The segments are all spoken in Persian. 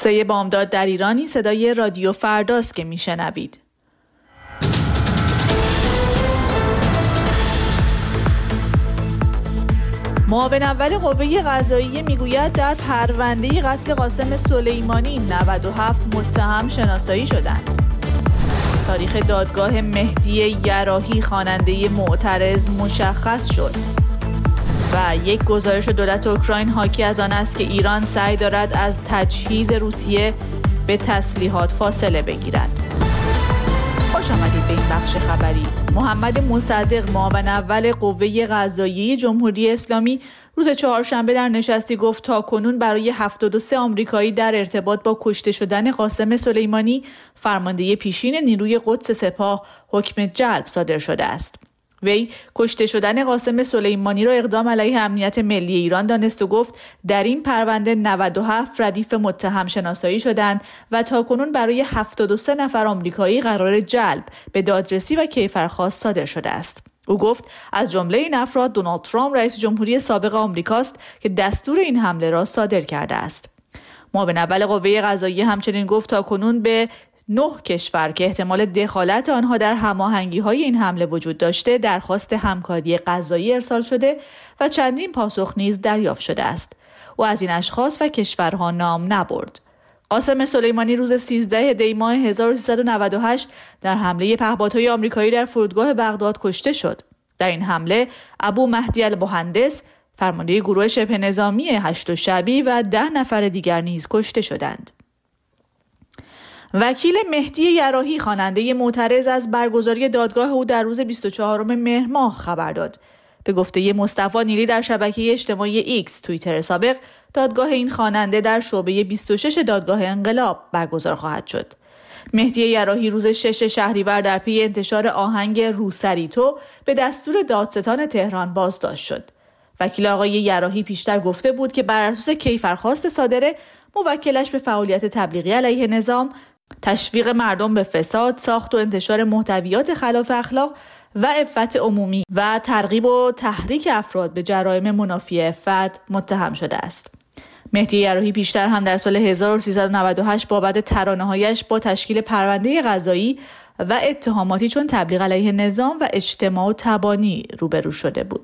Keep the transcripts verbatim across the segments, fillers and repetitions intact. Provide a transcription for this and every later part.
صدای بامداد در ایرانی صدای رادیو فرداست که میشنوید. معاون اول قوه قضاییه میگوید در پرونده قتل قاسم سلیمانی نود و هفت متهم شناسایی شدند. تاریخ دادگاه مهدی یراحی خواننده معترض مشخص شد. و یک گزارش دولت اوکراین حاکی از آن است که ایران سعی دارد از تجهیز روسیه به تسلیحات فاصله بگیرد. خوش آمدید به این بخش خبری. محمد مصدق معاون اول قوه قضاییه جمهوری اسلامی روز چهارشنبه در نشستی گفت تاکنون برای هفتاد و سه آمریکایی در ارتباط با کشته شدن قاسم سلیمانی فرمانده پیشین نیروی قدس سپاه حکم جلب صادر شده است. وی کشته شدن قاسم سلیمانی را اقدام علیه امنیت ملی ایران دانست و گفت در این پرونده نود و هفت ردیف متهم شناسایی شدند و تاکنون برای هفتاد و سه نفر آمریکایی قرار جلب به دادرسی و کیفرخواست صادر شده است. او گفت از جمله این افراد دونالد ترامپ رئیس جمهوری سابق آمریکاست که دستور این حمله را صادر کرده است. معاون اول قوه قضاییه همچنین گفت تاکنون به نه کشور که احتمال دخالت آنها در هماهنگی‌های این حمله وجود داشته درخواست همکاری قضایی ارسال شده و چندین پاسخ نیز دریافت شده است. او از این اشخاص و کشورها نام نبرد. قاسم سلیمانی روز سیزدهم دی ماه هزار و سیصد و نود و هشت در حمله پهپادهای آمریکایی در فرودگاه بغداد کشته شد. در این حمله ابو مهدی المهندس فرمانده گروه شبه نظامی هشت شعبی و ده نفر دیگر نیز کشته شدند. وکیل مهدی یراحی خواننده معترض از برگزاری دادگاه او در روز بیست و چهارم مهر ماه خبر داد. به گفته مصطفی نیلی در شبکه اجتماعی ایکس توییتر سابق، دادگاه این خواننده در شعبه بیست و شش دادگاه انقلاب برگزار خواهد شد. مهدی یراحی روز شش شهریور در پی انتشار آهنگ روسری تو به دستور دادستان تهران بازداشت شد. وکیل آقای یراحی پیشتر گفته بود که بر اساس کیفرخواست صادره موکلش به فعالیت تبلیغی علیه نظام، تشویق مردم به فساد، ساخت و انتشار محتویات خلاف اخلاق و عفت عمومی و ترغیب و تحریک افراد به جرایم منافی عفت متهم شده است. مهدی یراحی پیشتر هم در سال هزار و سیصد و نود و هشت بابت ترانه‌هایش با تشکیل پرونده قضایی و اتهاماتی چون تبلیغ علیه نظام و اجتماع و تبانی روبرو شده بود.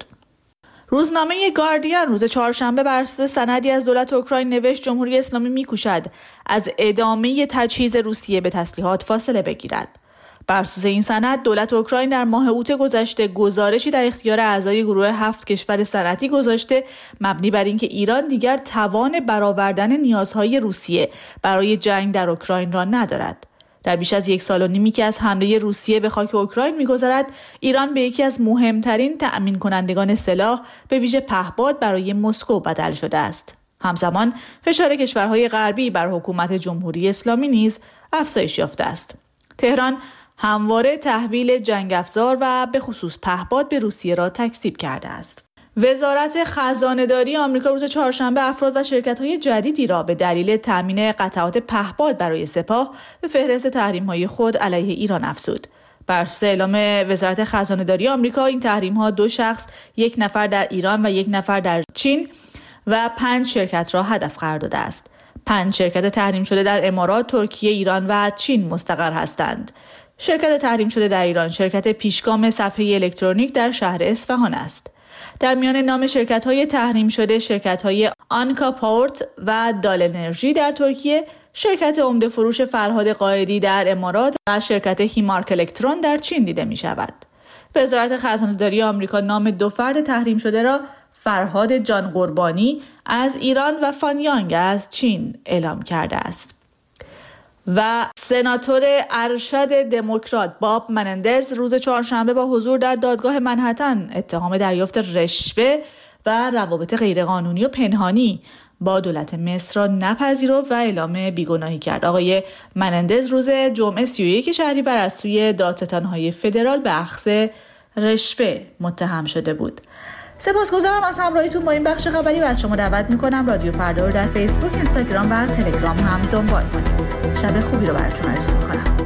روزنامه گاردین روز چهارشنبه بر اساس سندی از دولت اوکراین نوشت جمهوری اسلامی می‌کوشد از ادامه تجهیز روسیه به تسلیحات فاصله بگیرد. بر اساس این سند دولت اوکراین در ماه اوت گذشته گزارشی در اختیار اعضای گروه هفت کشور صنعتی گذاشته مبنی بر اینکه ایران دیگر توان برآوردن نیازهای روسیه برای جنگ در اوکراین را ندارد. در بیش از یک سال و نیمی که از حمله روسیه به خاک اوکراین می‌گذرد، ایران به یکی از مهمترین تأمین کنندگان سلاح به ویژه پهپاد برای مسکو بدل شده است. همزمان فشار کشورهای غربی بر حکومت جمهوری اسلامی نیز افزایش یافته است. تهران همواره تحویل جنگ افزار و به خصوص پهپاد به روسیه را تکذیب کرده است. وزارت خزانه‌داری آمریکا روز چهارشنبه افراد و شرکت‌های جدیدی را به دلیل تامین قطعات پهپاد برای سپاه به فهرست تحریم‌های خود علیه ایران افزود. بر اساس اعلام وزارت خزانه‌داری آمریکا این تحریم‌ها دو شخص، یک نفر در ایران و یک نفر در چین و پنج شرکت را هدف قرار داده است. پنج شرکت تحریم شده در امارات، ترکیه، ایران و چین مستقر هستند. شرکت تحریم شده در ایران شرکت پیشگام صفحه الکترونیک در شهر اصفهان است. در میان نام شرکت‌های تحریم شده شرکت‌های آنکا پورت و دال انرژی در ترکیه، شرکت عمده فروش فرهاد قائدی در امارات و شرکت هیمارک الکترون در چین دیده می‌شود. وزارت خزانه‌داری آمریکا نام دو فرد تحریم شده را فرهاد جان قربانی از ایران و فانیانگ از چین اعلام کرده است. و سناتور ارشد دموکرات باب منندز روز چهارشنبه با حضور در دادگاه منهتن اتهام دریافت رشوه و روابط غیرقانونی و پنهانی با دولت مصر را نپذیرفت و اعلام بیگناهی کرد. آقای منندز روز جمعه سی و یک شهریور از سوی دادستان‌های فدرال به اخذ رشوه متهم شده بود. سپاسگزارم از همراهیتون با این بخش خبری و از شما دعوت میکنم رادیو فردا رو در فیسبوک، اینستاگرام و تلگرام هم دنبال کنید. شب خوبی رو براتون آرزو میکنم.